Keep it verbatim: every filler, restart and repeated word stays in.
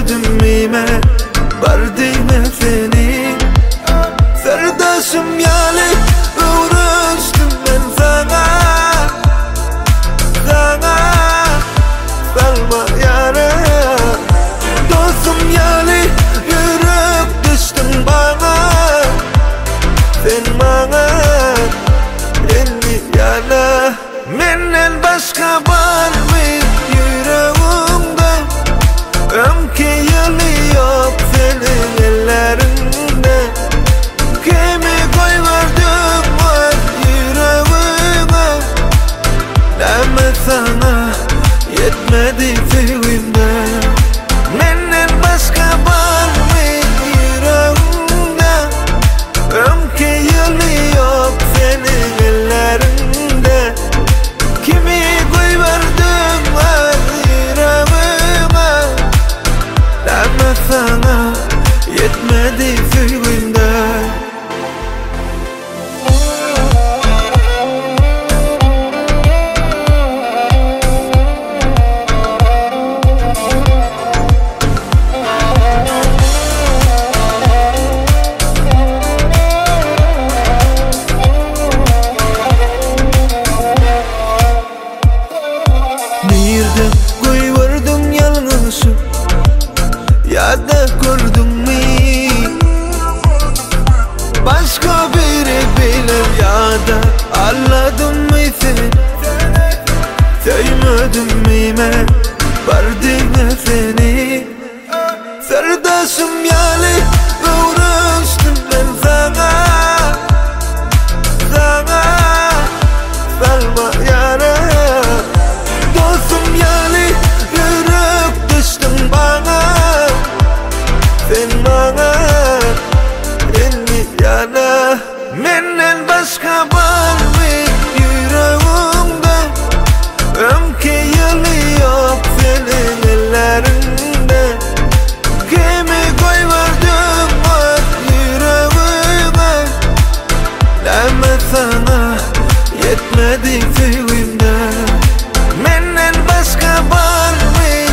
Söylemedim miyime Bardine seni Serdasım yali Uğraştım ben sana Sana Salma yara Dostum yali Yürüp düştün bana Sen bana Elli yana Menden başka var mı yüreğimde Ömke yılı yok senin ellerinde Kimi koyverdin var yüreğime Deme sana yetmedi sevimde Menden başka var mı yüreğimde Ömke yılı yok senin ellerinde Kimi koyverdin var yüreğime Deme sana yetmedi sevimde Nerede koyverdin yalnızı Ya da gördün mü Başka biri bilir ya da anladın mı sen Sevmedim miyime Bardine seni Serdasım yali Uğraştım ben sana Sana Salma yara Dostum yali Yürüp düştün bana Sen bana Elli yana Menden başka var mı yüreğimde Ömke yılı yok senin ellerinde Kimi koyverdin var yüreğime Deme sana yetmedi sevimde Menden başka var mı